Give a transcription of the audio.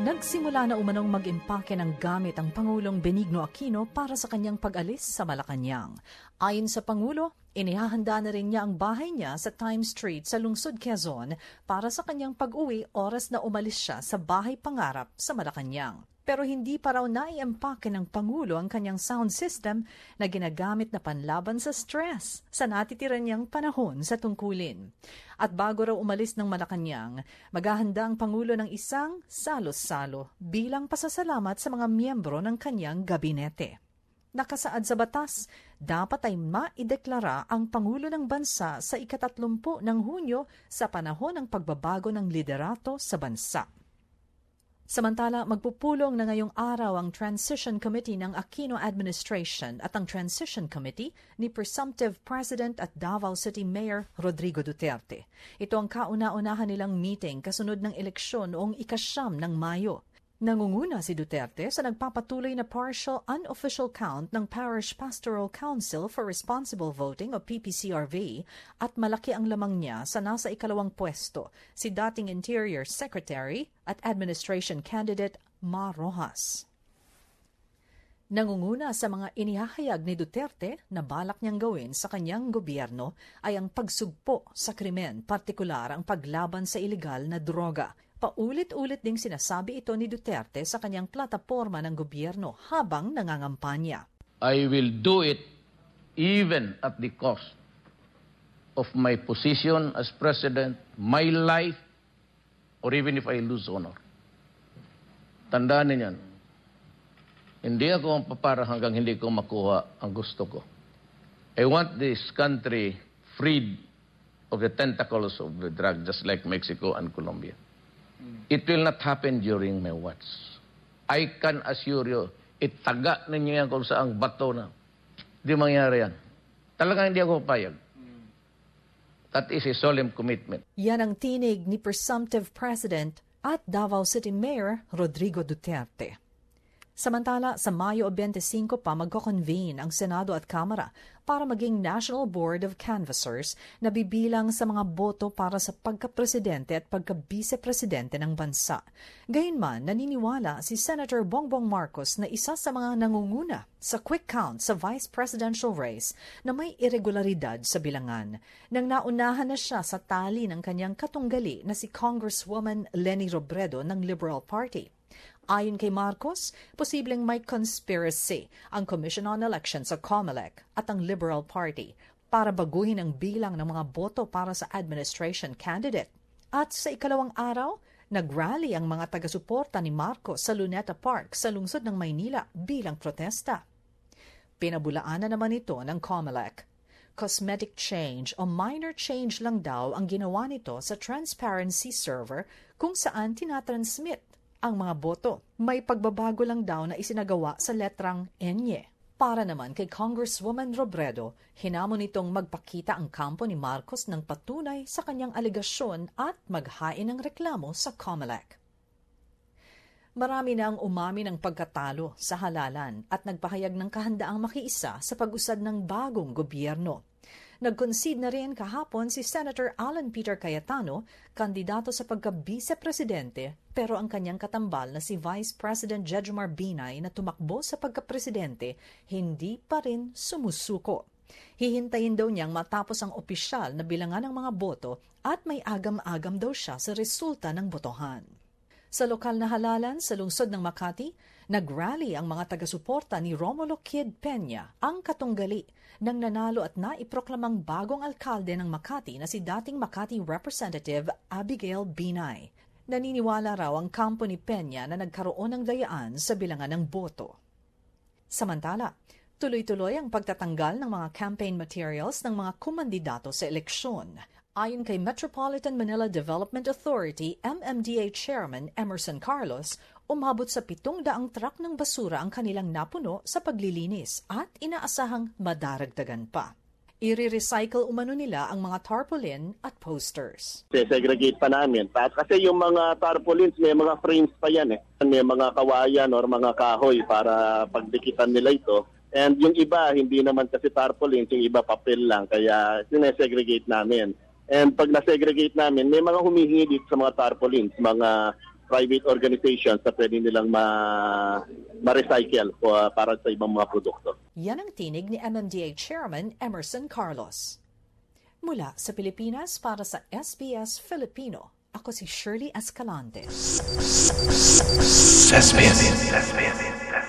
Nagsimula na umanong mag-impake ng gamit ang Pangulong Benigno Aquino para sa kanyang pag-alis sa Malacanang. Ayon sa Pangulo, inihahanda na rin niya ang bahay niya sa Times Street sa lungsod Quezon para sa kanyang pag-uwi oras na umalis siya sa bahay pangarap sa Malacanang. Pero hindi pa raw naiempake ng Pangulo ang kanyang sound system na ginagamit na panlaban sa stress sa natitira niyang panahon sa tungkulin. At bago raw umalis ng Malacanang, maghahanda ang Pangulo ng isang salo-salo bilang pasasalamat sa mga miyembro ng kanyang gabinete. Nakasaad sa batas, dapat ay maideklara ang Pangulo ng Bansa sa 30 ng Hunyo sa panahon ng pagbabago ng liderato sa bansa. Samantala, magpupulong na ngayong araw ang Transition Committee ng Aquino Administration at ang Transition Committee ni Presumptive President at Davao City Mayor Rodrigo Duterte. Ito ang kauna-unahan nilang meeting kasunod ng eleksyon noong 9 ng Mayo. Nangunguna si Duterte sa nagpapatuloy na partial unofficial count ng Parish Pastoral Council for Responsible Voting o PPCRV at malaki ang lamang niya sa nasa 2 pwesto, si dating Interior Secretary at Administration Candidate Ma Rojas. Nangunguna sa mga inihahayag ni Duterte na balak niyang gawin sa kanyang gobyerno ay ang pagsugpo sa krimen, partikular ang paglaban sa ilegal na droga. Paulit-ulit ding sinasabi ito ni Duterte sa kanyang plataporma ng gobyerno habang nangangampanya. I will do it even at the cost of my position as president, my life, or even if I lose honor. Tandaan niyan, hindi ako papara hanggang hindi ko makuha ang gusto ko. I want this country freed of the tentacles of the drug, just like Mexico and Colombia. It will not happen during my watch. I can assure you, itaga ninyo yan kung saang bato na. Di mangyari yan. Talagang hindi ako payag. That is a solemn commitment. Yan ang tinig ni Presumptive President at Davao City Mayor Rodrigo Duterte. Samantala, sa Mayo 25 pa magko-convene ang Senado at Kamara para maging National Board of Canvassers na bibilang sa mga boto para sa pagka-presidente at pagka-vice-presidente ng bansa. Gayunman, naniniwala si Senator Bongbong Marcos na isa sa mga nangunguna sa quick count sa vice presidential race na may irregularidad sa bilangan. Nang naunahan na siya sa tali ng kanyang katunggali na si Congresswoman Leni Robredo ng Liberal Party. Ayon kay Marcos, posibleng may conspiracy ang Commission on Elections sa COMELEC at ang Liberal Party para baguhin ang bilang ng mga boto para sa administration candidate. At sa ikalawang araw, nagrally ang mga taga-suporta ni Marcos sa Luneta Park sa lungsod ng Maynila bilang protesta. Pinabulaanan naman ito ng COMELEC. Cosmetic change o minor change lang daw ang ginawa nito sa transparency server kung saan tinatransmit ang mga boto. May pagbabago lang daw na isinagawa sa letrang Enye. Para naman kay Congresswoman Robredo, hinamon itong magpakita ang kampo ni Marcos ng patunay sa kanyang alegasyon at maghain ng reklamo sa COMELEC. Marami na ang umami ng pagkatalo sa halalan at nagpahayag ng kahandaang makiisa sa pag-usad ng bagong gobyerno. Nag-concede na rin kahapon si Senator Alan Peter Cayetano, kandidato sa pagka-vice-presidente, pero ang kanyang katambal na si Vice President Jejomar Binay na tumakbo sa pagka-presidente, hindi pa rin sumusuko. Hihintayin daw niyang matapos ang opisyal na bilangan ng mga boto at may agam-agam daw siya sa resulta ng botohan. Sa lokal na halalan sa lungsod ng Makati, nagrally ang mga taga-suporta ni Romulo Kid Peña, ang katunggali ng nanalo at naiproklamang bagong alkalde ng Makati na si dating Makati Representative Abigail Binay. Naniniwala raw ang kampo ni Peña na nagkaroon ng dayaan sa bilangan ng boto. Samantala, tuloy-tuloy ang pagtatanggal ng mga campaign materials ng mga kumandidato sa eleksyon. Ayon kay Metropolitan Manila Development Authority MMDA Chairman Emerson Carlos, umabot sa 700 truck ng basura ang kanilang napuno sa paglilinis at inaasahang madaragdagan pa. I-recycle umano nila ang mga tarpaulin at posters. Segregate pa namin. Kasi yung mga tarpaulins, may mga frames pa yan eh. May mga kawayan or mga kahoy para pagdikitan nila ito. And yung iba, hindi naman kasi tarpaulins, yung iba papel lang. Kaya sinesegregate namin. And pag nasegregate namin, may mga humihingi dito sa mga tarpaulins, mga private organizations na pwede nilang ma-recycle para sa ibang mga produkto. Yan ang tinig ni MMDA Chairman Emerson Carlos. Mula sa Pilipinas para sa SBS Filipino, ako si Shirley Escalante.